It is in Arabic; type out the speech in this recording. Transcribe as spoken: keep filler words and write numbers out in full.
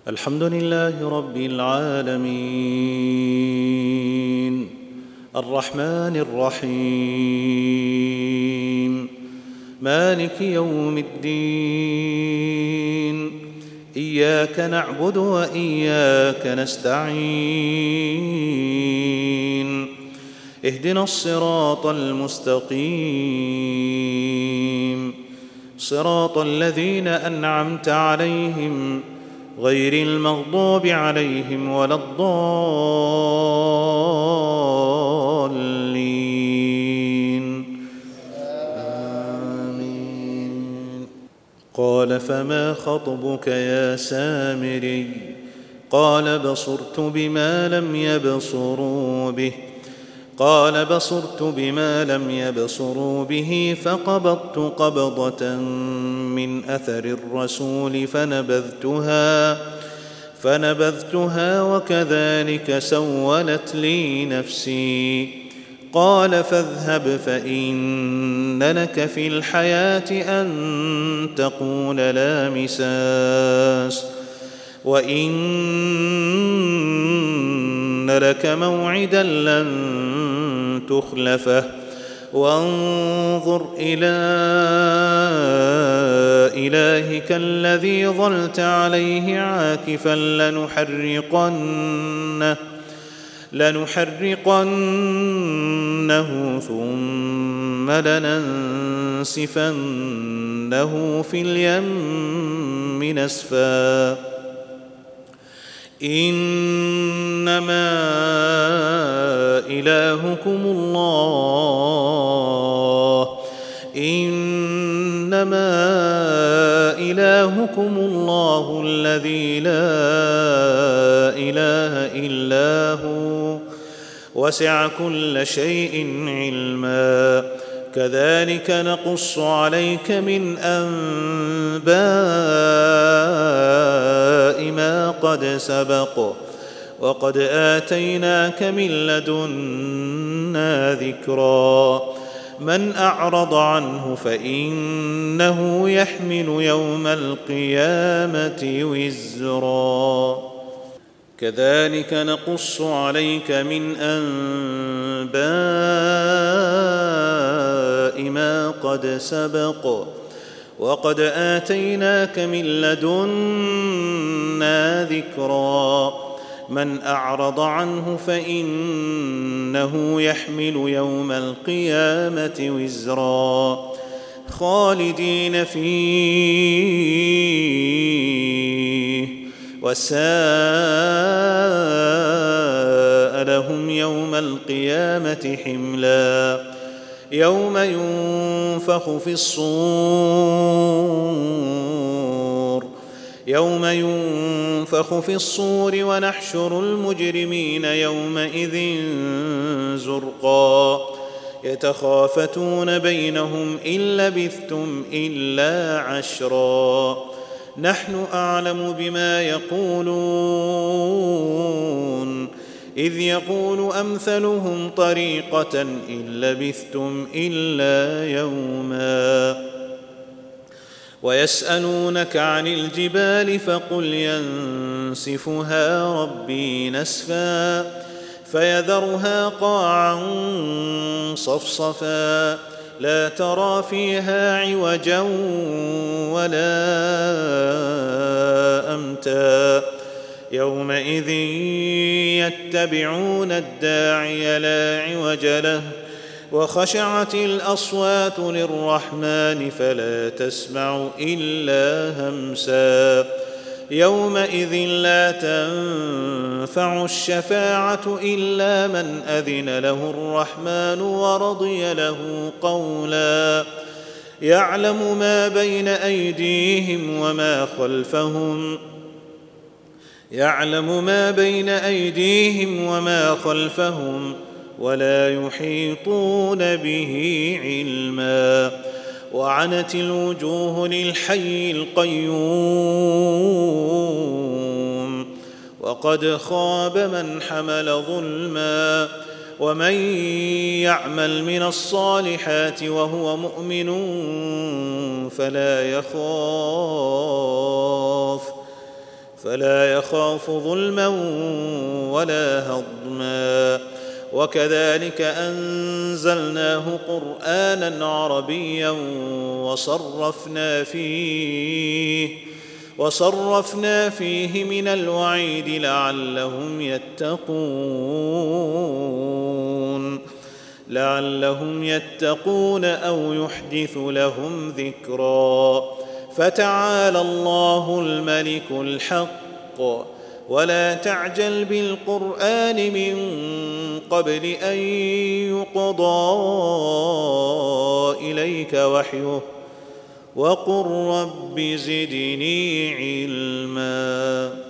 الحمد لله رب العالمين الرحمن الرحيم مالك يوم الدين إياك نعبد وإياك نستعين اهدنا الصراط المستقيم صراط الذين أنعمت عليهم غير المغضوب عليهم ولا الضالين آمين. قال فما خطبك يا سامري قال بصرت بما لم يبصروا به قال بصرت بما لم يبصروا به فقبضت قبضة من أثر الرسول فنبذتها فنبذتها وكذلك سولت لي نفسي قال فاذهب فإن لك في الحياة أن تقول لا مساس وإن لك موعدا لن تخلفه وانظر إلى إلهك الذي ظلت عليه عاكفا لنحرقنه لنحرقنه ثم لننسفنه في اليم نسفا إنما إلهكم الله إنما إلهكم الله الذي لا إله إلا هو وسع كل شيء علما كذلك نقص عليك من أنباء ما قد سبق وقد آتيناك من لدنا ذكرا من أعرض عنه فإنه يحمل يوم القيامة وزرا كذلك نقص عليك من أنباء ما قد سبق وقد آتيناك من لدنا ذكرا من أعرض عنه فإنه يحمل يوم القيامة وزرا خالدين فيه وساء لهم يوم القيامة حملا يوم ينفخ في الصور يوم ينفخ في الصور ونحشر المجرمين يومئذ زرقا يتخافتون بينهم إن لبثتم إلا عشرا نحن أعلم بما يقولون إذ يقول أمثلهم طريقة إن لبثتم إلا يوما ويسألونك عن الجبال فقل ينسفها ربي نسفا فيذرها قاعا صفصفا لا ترى فيها عوجا ولا أمتا يومئذ يتبعون الداعي لا عوج له وخشعت الأصوات للرحمن فلا تسمع إلا همسا يومئذ لا تنفع الشفاعة إلا من أذن له الرحمن ورضي له قولا يعلم ما بين أيديهم وما خلفهم يعلم ما بين أيديهم وما خلفهم ولا يحيطون به علما وعنت الوجوه للحي القيوم وقد خاب من حمل ظلما ومن يعمل من الصالحات وهو مؤمن فلا يخاف فلا يخاف ظلما ولا هضما. وكذلك أنزلناه قرآنا عربيا وصرفنا فيه وصرفنا فيه من الوعيد لعلهم يتقون لعلهم يتقون أو يحدث لهم ذكرا. فتعالى الله الملك الحق ولا تعجل بالقرآن من قبل أن يقضى إليك وحيه وقل رب زدني علما.